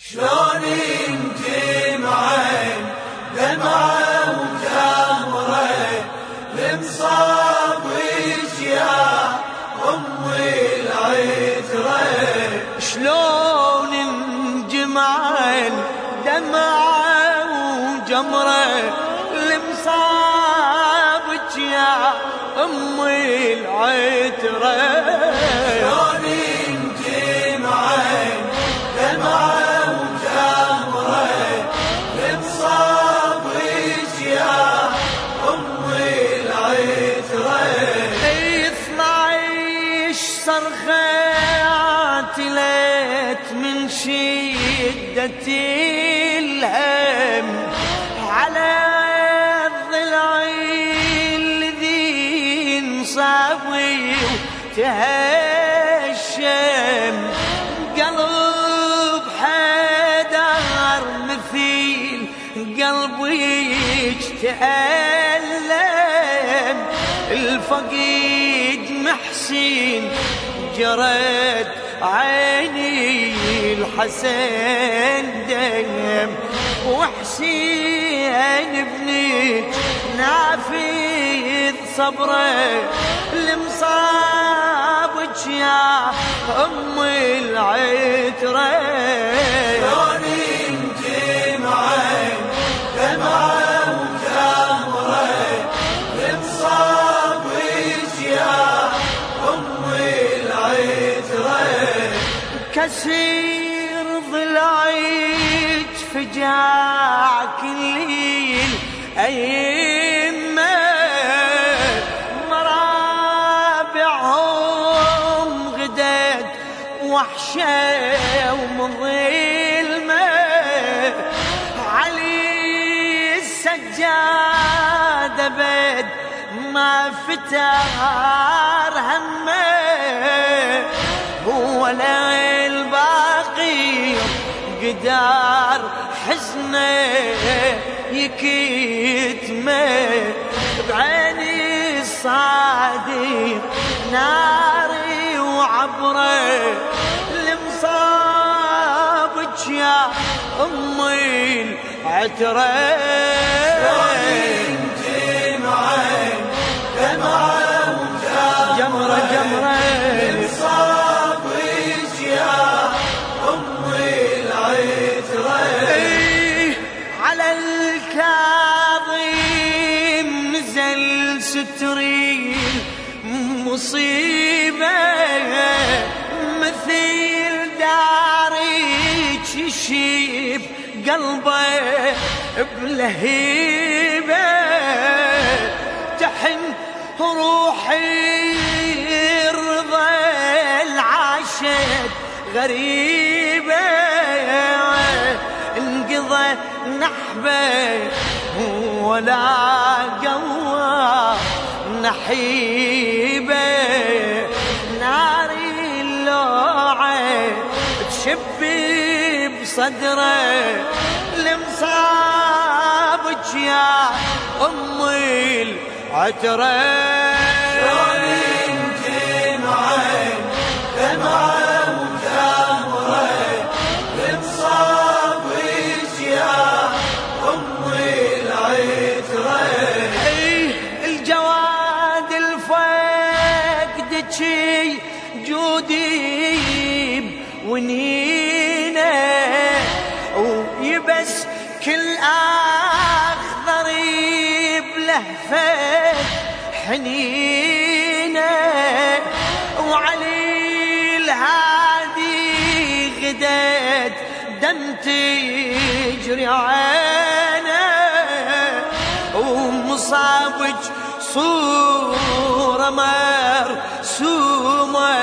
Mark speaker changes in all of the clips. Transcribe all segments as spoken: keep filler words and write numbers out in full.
Speaker 1: شلون انجمعين دمعة وجمرة لمصابك يا أم العترة.
Speaker 2: شلون انجمعين دمعة وجمرة لمصابك يا أم العترة.
Speaker 1: شلون انجمعين دمعة صرخات ليت من شدة الهم على الضلع الذي انصابي وتهشم. قلب حدار مثيل قلبي تألم. الفقيد محسين جرت عيني الحسن دم، وحسين ابني نافذ صبره لمصابك يا أم العترة. شلون انجمعين دمعة وجمرة لمصابك يا أم العترة.
Speaker 2: كسير ضلعك فجاع كل الأئمة مرابعهم غدت وحشة ومظلمة. علي السجاد بد ما فتار همه، هو لا الباقي قدار حزنه يكتمه. بعيني الصادق ناري وعبره لمصابك يا أم العترة.
Speaker 1: دمعة
Speaker 2: جمرة جمرة
Speaker 1: لمصابك يا أم العترة.
Speaker 2: على الكاظم نزل ستري مصيبة مثل دارك يشيب قلبه بلهيبة. تحن روحي الرضا العاشت غريبة، انقضى نحبه ولا قوى نحيبة. ناري اللوعة تشبي بصدره لمصابك يا أم العترة.
Speaker 1: شلون انجمعين دمعة وجمرة لمصابك يا أم العترة.
Speaker 2: الجواد الفقدك جودي ونينه، ويبس كل أخضر بلهفة حنينه. وعلي الهادي غدت دم تجري عينه، ومصابك صورة مرسومة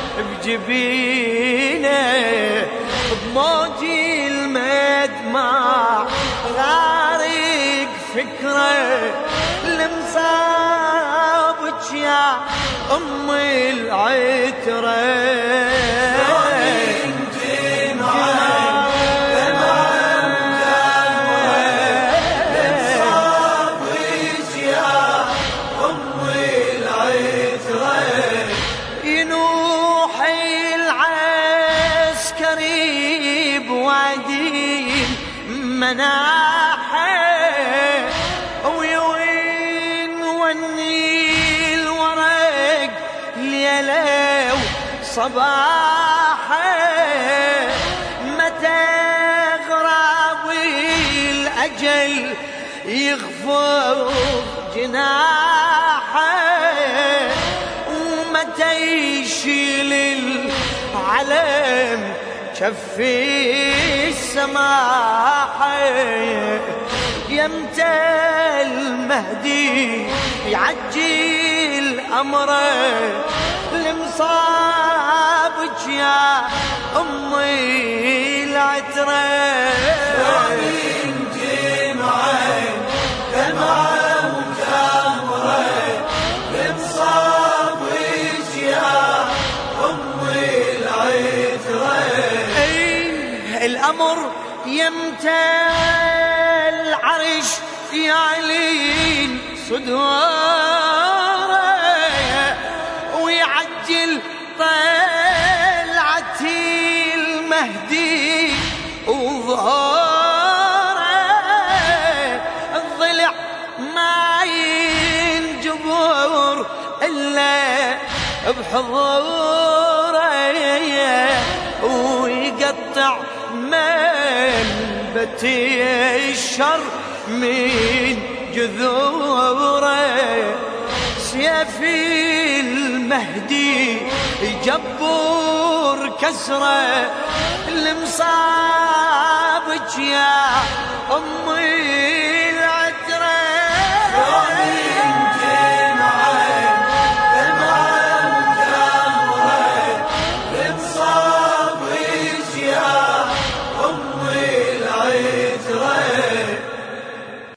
Speaker 2: بجبينه. بموج المدمع غارق فكرة لمصابك يا أم العترة. ينوح العسكري بوادي مناحه ويوين وني الورق ليله وصباحه متى غراب الأجل يغفر جناحه ومتى يشيل العلم شفي السماحة يمتى المهدي يعجل أمره لمصابك يا أمي العترة
Speaker 1: من جمعين دمعة وتمرة لمصابك يا أمي العترة
Speaker 2: الأمر يمتى العرش يعلين صدوره ويعجل طلعة المهدي وظهوره الضلع ما ينجبر إلا بحضوره ويقطع منبت الشر من جذوره سيف المهدي يجبر كسره لمصابك يا أم